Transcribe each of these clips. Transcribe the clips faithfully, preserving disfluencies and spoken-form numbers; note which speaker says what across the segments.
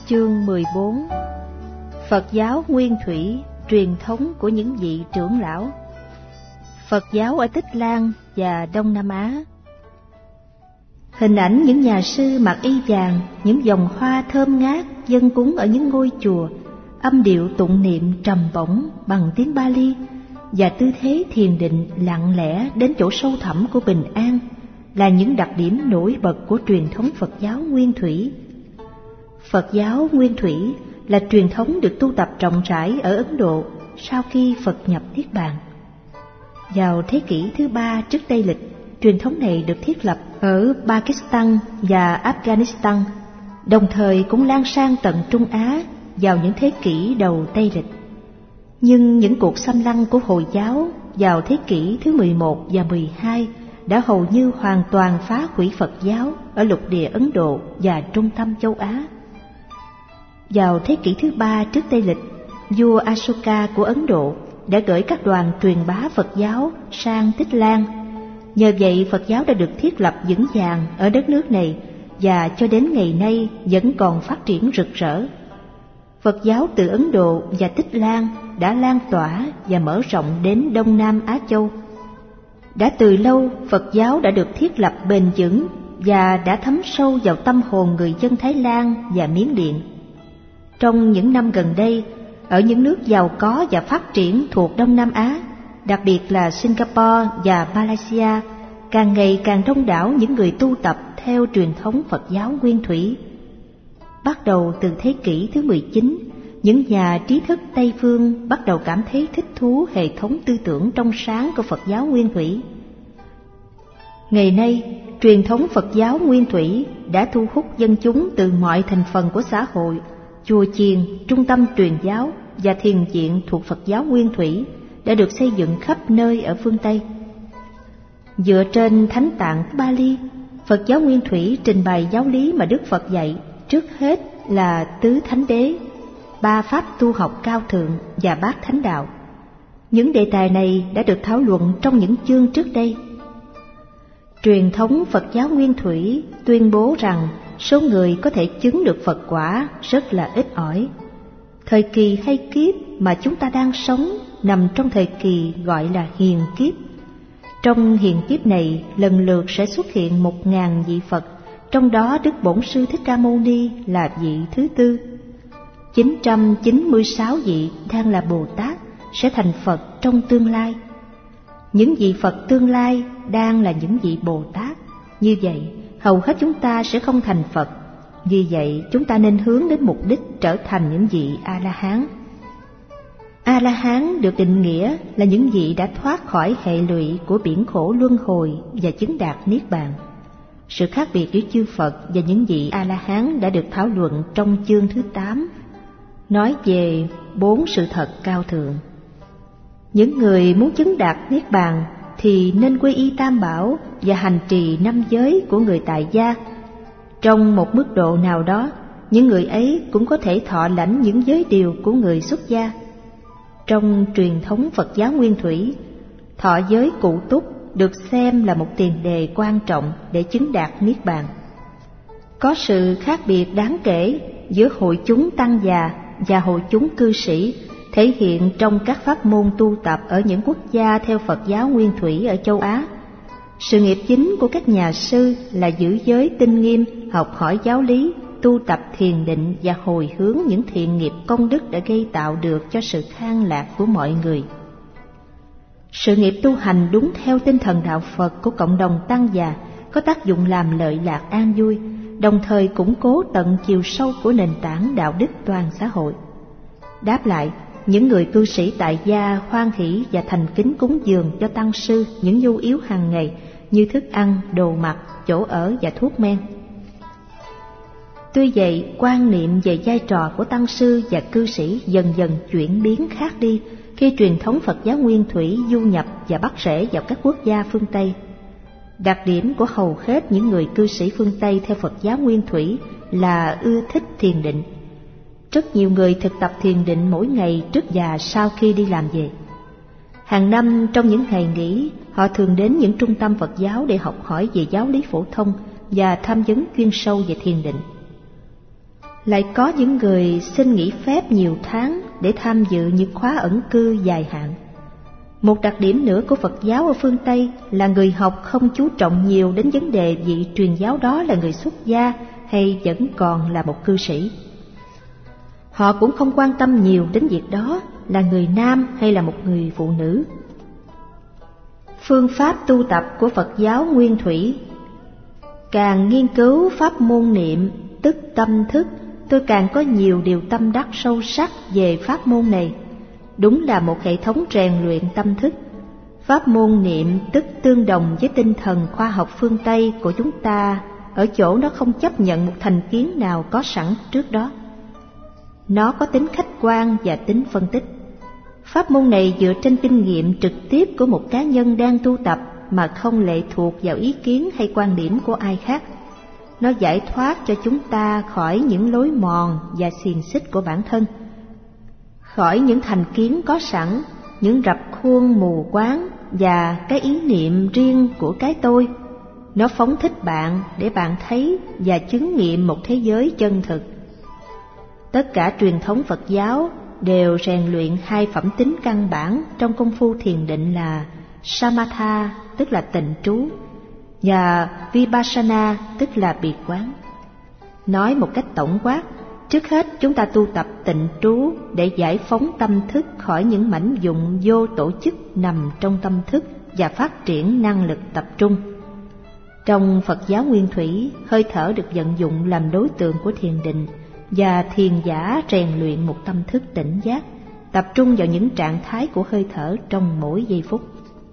Speaker 1: Chương mười bốn. Phật giáo Nguyên Thủy, truyền thống của những vị trưởng lão. Phật giáo ở Tích Lan và Đông Nam Á. Hình ảnh những nhà sư mặc y vàng, những vòng hoa thơm ngát dâng cúng ở những ngôi chùa, âm điệu tụng niệm trầm bổng bằng tiếng Pali và tư thế thiền định lặng lẽ đến chỗ sâu thẳm của bình an là những đặc điểm nổi bật của truyền thống Phật giáo Nguyên Thủy. Phật giáo Nguyên Thủy là truyền thống được tu tập rộng rãi ở Ấn Độ sau khi Phật nhập Niết Bàn. Vào thế kỷ thứ ba trước Tây Lịch, truyền thống này được thiết lập ở Pakistan và Afghanistan, đồng thời cũng lan sang tận Trung Á vào những thế kỷ đầu Tây Lịch. Nhưng những cuộc xâm lăng của Hồi giáo vào thế kỷ thứ mười một và mười hai đã hầu như hoàn toàn phá hủy Phật giáo ở lục địa Ấn Độ và trung tâm châu Á. Vào thế kỷ thứ ba trước Tây Lịch, vua Ashoka của Ấn Độ đã gửi các đoàn truyền bá Phật giáo sang Tích Lan. Nhờ vậy Phật giáo đã được thiết lập vững vàng ở đất nước này và cho đến ngày nay vẫn còn phát triển rực rỡ. Phật giáo từ Ấn Độ và Tích Lan đã lan tỏa và mở rộng đến Đông Nam Á Châu. Đã từ lâu Phật giáo đã được thiết lập bền vững và đã thấm sâu vào tâm hồn người dân Thái Lan và Miến Điện. Trong những năm gần đây, ở những nước giàu có và phát triển thuộc Đông Nam Á, đặc biệt là Singapore và Malaysia, càng ngày càng đông đảo những người tu tập theo truyền thống Phật giáo Nguyên Thủy. Bắt đầu từ thế kỷ thứ mười chín, những nhà trí thức Tây phương bắt đầu cảm thấy thích thú hệ thống tư tưởng trong sáng của Phật giáo Nguyên Thủy. Ngày nay, truyền thống Phật giáo Nguyên Thủy đã thu hút dân chúng từ mọi thành phần của xã hội. Chùa chiền, trung tâm truyền giáo và thiền viện thuộc Phật giáo Nguyên Thủy đã được xây dựng khắp nơi ở phương Tây. Dựa trên Thánh Tạng Pali, Phật giáo Nguyên Thủy trình bày giáo lý mà Đức Phật dạy, trước hết là tứ thánh đế, ba pháp tu học cao thượng và bát thánh đạo. Những đề tài này đã được thảo luận trong những chương trước đây. Truyền thống Phật giáo Nguyên Thủy tuyên bố rằng số người có thể chứng được Phật quả rất là ít ỏi. Thời kỳ hay kiếp mà chúng ta đang sống nằm trong thời kỳ gọi là hiền kiếp. Trong hiền kiếp này lần lượt sẽ xuất hiện một ngàn vị Phật, trong đó Đức Bổn Sư Thích Ca Mâu Ni là vị thứ tư. chín trăm chín mươi sáu vị đang là Bồ Tát sẽ thành Phật trong tương lai. Những vị Phật tương lai đang là những vị Bồ Tát. Như vậy, hầu hết chúng ta sẽ không thành Phật. Vì vậy, chúng ta nên hướng đến mục đích trở thành những vị A-la-hán. A-la-hán được định nghĩa là những vị đã thoát khỏi hệ lụy của biển khổ luân hồi và chứng đạt Niết Bàn. Sự khác biệt giữa chư Phật và những vị A-la-hán đã được thảo luận trong chương thứ tám, nói về bốn sự thật cao thượng. Những người muốn chứng đạt Niết Bàn thì nên quy y Tam Bảo và hành trì năm giới của người tại gia. Trong một mức độ nào đó, những người ấy cũng có thể thọ lãnh những giới điều của người xuất gia. Trong truyền thống Phật giáo Nguyên Thủy, thọ giới cụ túc được xem là một tiền đề quan trọng để chứng đạt Niết Bàn. Có sự khác biệt đáng kể giữa hội chúng tăng già và hội chúng cư sĩ, thể hiện trong các pháp môn tu tập ở những quốc gia theo Phật giáo Nguyên Thủy ở châu Á. Sự nghiệp chính của các nhà sư là giữ giới tinh nghiêm, học hỏi giáo lý, tu tập thiền định và hồi hướng những thiện nghiệp công đức đã gây tạo được cho sự khang lạc của mọi người. Sự nghiệp tu hành đúng theo tinh thần đạo Phật của cộng đồng tăng già có tác dụng làm lợi lạc an vui, đồng thời củng cố tận chiều sâu của nền tảng đạo đức toàn xã hội. Đáp lại, những người cư sĩ tại gia hoan hỷ và thành kính cúng dường cho tăng sư những nhu yếu hàng ngày như thức ăn, đồ mặc, chỗ ở và thuốc men. Tuy vậy, quan niệm về vai trò của tăng sư và cư sĩ dần dần chuyển biến khác đi khi truyền thống Phật giáo Nguyên Thủy du nhập và bắt rễ vào các quốc gia phương Tây. Đặc điểm của hầu hết những người cư sĩ phương Tây theo Phật giáo Nguyên Thủy là ưa thích thiền định. Rất nhiều người thực tập thiền định mỗi ngày trước và sau khi đi làm về. Hàng năm trong những ngày nghỉ, họ thường đến những trung tâm Phật giáo để học hỏi về giáo lý phổ thông và tham vấn chuyên sâu về thiền định. Lại có những người xin nghỉ phép nhiều tháng để tham dự những khóa ẩn cư dài hạn. Một đặc điểm nữa của Phật giáo ở phương Tây là người học không chú trọng nhiều đến vấn đề vị truyền giáo đó là người xuất gia hay vẫn còn là một cư sĩ. Họ cũng không quan tâm nhiều đến việc đó là người nam hay là một người phụ nữ. Phương pháp tu tập của Phật giáo nguyên thủy. Càng nghiên cứu pháp môn niệm, tức tâm thức, tôi càng có nhiều điều tâm đắc sâu sắc về pháp môn này. Đúng là một hệ thống rèn luyện tâm thức. Pháp môn niệm tức tương đồng với tinh thần khoa học phương Tây của chúng ta ở chỗ nó không chấp nhận một thành kiến nào có sẵn trước đó. Nó có tính khách quan và tính phân tích. Pháp môn này dựa trên kinh nghiệm trực tiếp của một cá nhân đang tu tập mà không lệ thuộc vào ý kiến hay quan điểm của ai khác. Nó giải thoát cho chúng ta khỏi những lối mòn và xiềng xích của bản thân, khỏi những thành kiến có sẵn, những rập khuôn mù quáng và cái ý niệm riêng của cái tôi. Nó phóng thích bạn để bạn thấy và chứng nghiệm một thế giới chân thực. Tất cả truyền thống Phật giáo đều rèn luyện hai phẩm tính căn bản trong công phu thiền định là Samatha, tức là tịnh trú, và Vipassana, tức là biệt quán. Nói một cách tổng quát, trước hết chúng ta tu tập tịnh trú để giải phóng tâm thức khỏi những mảnh vụn vô tổ chức nằm trong tâm thức và phát triển năng lực tập trung. Trong Phật giáo nguyên thủy, hơi thở được vận dụng làm đối tượng của thiền định, và thiền giả rèn luyện một tâm thức tỉnh giác, tập trung vào những trạng thái của hơi thở trong mỗi giây phút.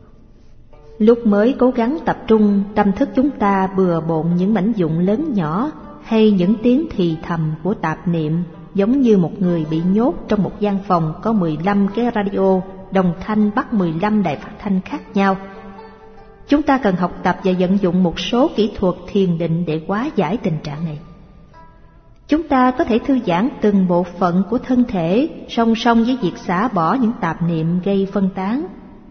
Speaker 1: Lúc mới cố gắng tập trung, tâm thức chúng ta bừa bộn những mảnh vụn lớn nhỏ hay những tiếng thì thầm của tạp niệm, giống như một người bị nhốt trong một gian phòng có mười lăm cái radio đồng thanh bắt mười lăm đài phát thanh khác nhau. Chúng ta cần học tập và vận dụng một số kỹ thuật thiền định để hóa giải tình trạng này. Chúng ta có thể thư giãn từng bộ phận của thân thể song song với việc xả bỏ những tạp niệm gây phân tán.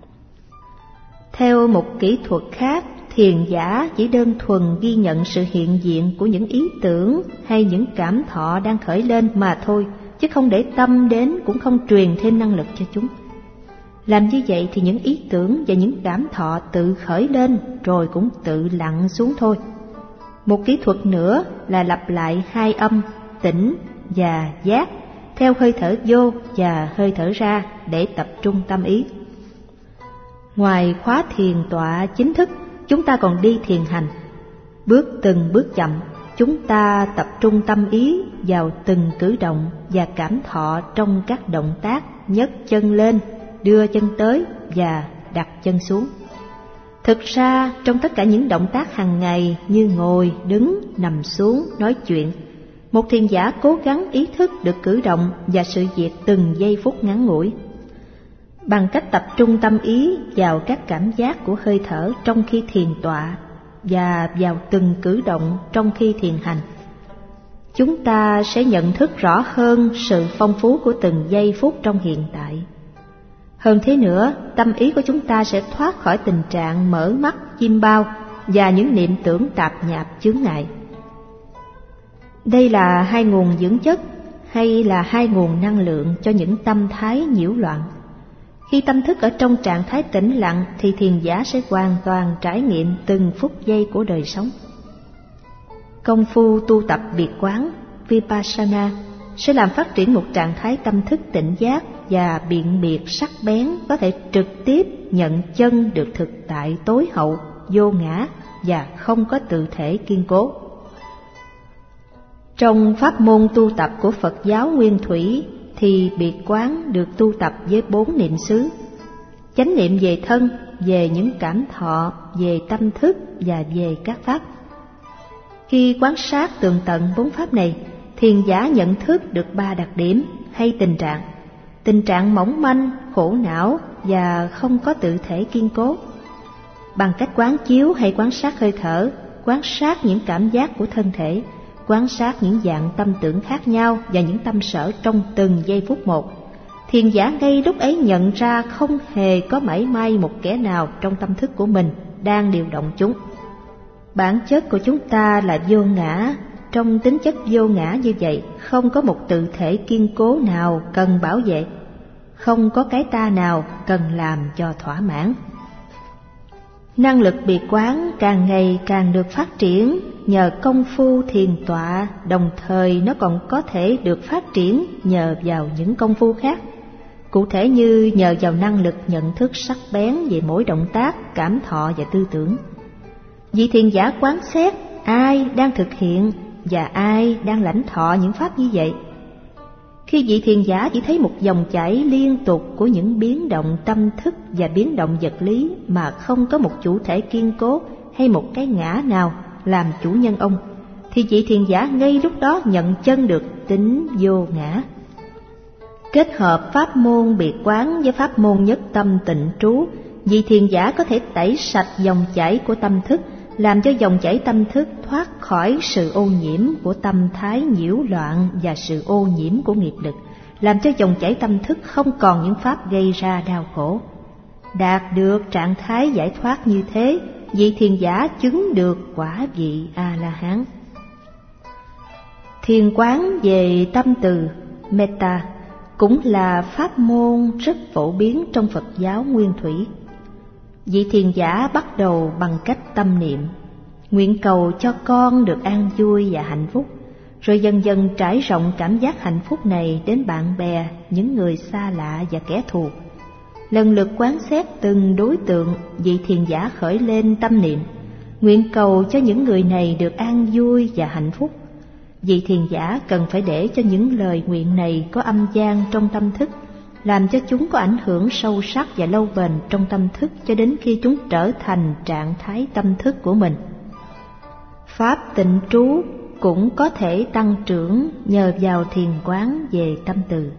Speaker 1: Theo một kỹ thuật khác, thiền giả chỉ đơn thuần ghi nhận sự hiện diện của những ý tưởng hay những cảm thọ đang khởi lên mà thôi, chứ không để tâm đến cũng không truyền thêm năng lực cho chúng. Làm như vậy thì những ý tưởng và những cảm thọ tự khởi lên rồi cũng tự lặn xuống thôi. Một kỹ thuật nữa là lặp lại hai âm tỉnh và giác theo hơi thở vô và hơi thở ra để tập trung tâm ý. Ngoài khóa thiền tọa chính thức, chúng ta còn đi thiền hành. Bước từng bước chậm, chúng ta tập trung tâm ý vào từng cử động và cảm thọ trong các động tác nhấc chân lên, đưa chân tới và đặt chân xuống. Thực ra, trong tất cả những động tác hàng ngày như ngồi, đứng, nằm xuống, nói chuyện, một thiền giả cố gắng ý thức được cử động và sự việc từng giây phút ngắn ngủi. Bằng cách tập trung tâm ý vào các cảm giác của hơi thở trong khi thiền tọa và vào từng cử động trong khi thiền hành, chúng ta sẽ nhận thức rõ hơn sự phong phú của từng giây phút trong hiện tại. Hơn thế nữa, tâm ý của chúng ta sẽ thoát khỏi tình trạng mở mắt, chim bao và những niệm tưởng tạp nhạp chướng ngại. Đây là hai nguồn dưỡng chất hay là hai nguồn năng lượng cho những tâm thái nhiễu loạn. Khi tâm thức ở trong trạng thái tĩnh lặng thì thiền giả sẽ hoàn toàn trải nghiệm từng phút giây của đời sống. Công phu tu tập biệt quán, Vipassana, sẽ làm phát triển một trạng thái tâm thức tỉnh giác và biện biệt sắc bén, có thể trực tiếp nhận chân được thực tại tối hậu, vô ngã và không có tự thể kiên cố. Trong pháp môn tu tập của Phật giáo nguyên thủy thì biệt quán được tu tập với bốn niệm xứ: chánh niệm về thân, về những cảm thọ, về tâm thức và về các pháp. Khi quan sát tường tận bốn pháp này, thiền giả nhận thức được ba đặc điểm hay tình trạng: tình trạng mỏng manh, khổ não và không có tự thể kiên cố. Bằng cách quán chiếu hay quan sát hơi thở, quan sát những cảm giác của thân thể, quan sát những dạng tâm tưởng khác nhau và những tâm sở trong từng giây phút một, thiền giả ngay lúc ấy nhận ra không hề có mảy may một kẻ nào trong tâm thức của mình đang điều động chúng. Bản chất của chúng ta là vô ngã, trong tính chất vô ngã như vậy, không có một tự thể kiên cố nào cần bảo vệ, không có cái ta nào cần làm cho thỏa mãn. Năng lực biệt quán càng ngày càng được phát triển nhờ công phu thiền tọa, đồng thời nó còn có thể được phát triển nhờ vào những công phu khác. Cụ thể như nhờ vào năng lực nhận thức sắc bén về mỗi động tác, cảm thọ và tư tưởng. Vị thiền giả quán xét ai đang thực hiện và ai đang lãnh thọ những pháp như vậy. Khi vị thiền giả chỉ thấy một dòng chảy liên tục của những biến động tâm thức và biến động vật lý mà không có một chủ thể kiên cố hay một cái ngã nào làm chủ nhân ông, thì vị thiền giả ngay lúc đó nhận chân được tính vô ngã. Kết hợp pháp môn biệt quán với pháp môn nhất tâm tịnh trú, vị thiền giả có thể tẩy sạch dòng chảy của tâm thức, làm cho dòng chảy tâm thức thoát khỏi sự ô nhiễm của tâm thái nhiễu loạn và sự ô nhiễm của nghiệp lực, làm cho dòng chảy tâm thức không còn những pháp gây ra đau khổ. Đạt được trạng thái giải thoát như thế, vị thiền giả chứng được quả vị A-la-hán. Thiền quán về tâm từ, metta, cũng là pháp môn rất phổ biến trong Phật giáo nguyên thủy. Vị thiền giả bắt đầu bằng cách tâm niệm, nguyện cầu cho con được an vui và hạnh phúc, rồi dần dần trải rộng cảm giác hạnh phúc này đến bạn bè, những người xa lạ và kẻ thù. Lần lượt quán xét từng đối tượng, vị thiền giả khởi lên tâm niệm, nguyện cầu cho những người này được an vui và hạnh phúc. Vị thiền giả cần phải để cho những lời nguyện này có âm vang trong tâm thức, làm cho chúng có ảnh hưởng sâu sắc và lâu bền trong tâm thức cho đến khi chúng trở thành trạng thái tâm thức của mình. Pháp tịnh trú cũng có thể tăng trưởng nhờ vào thiền quán về tâm từ.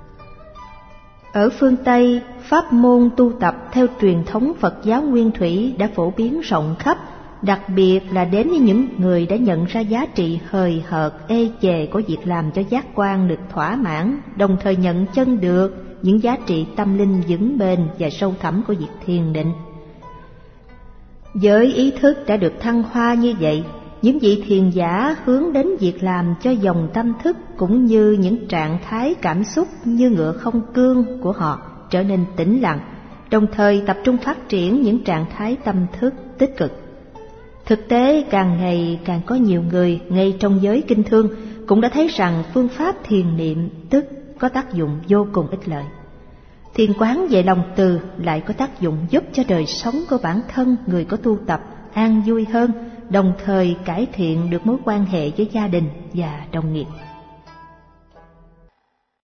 Speaker 1: Ở phương Tây, pháp môn tu tập theo truyền thống Phật giáo nguyên thủy đã phổ biến rộng khắp, đặc biệt là đến với những người đã nhận ra giá trị hời hợt, ê chề của việc làm cho giác quan được thỏa mãn, đồng thời nhận chân được những giá trị tâm linh vững bền và sâu thẳm của việc thiền định. Với ý thức đã được thăng hoa như vậy, những vị thiền giả hướng đến việc làm cho dòng tâm thức cũng như những trạng thái cảm xúc như ngựa không cương của họ trở nên tĩnh lặng, đồng thời tập trung phát triển những trạng thái tâm thức tích cực. Thực tế, càng ngày càng có nhiều người ngay trong giới kinh thương cũng đã thấy rằng phương pháp thiền niệm tức có tác dụng vô cùng ích lợi. Thiền quán về lòng từ lại có tác dụng giúp cho đời sống của bản thân người có tu tập an vui hơn, đồng thời cải thiện được mối quan hệ với gia đình và đồng nghiệp.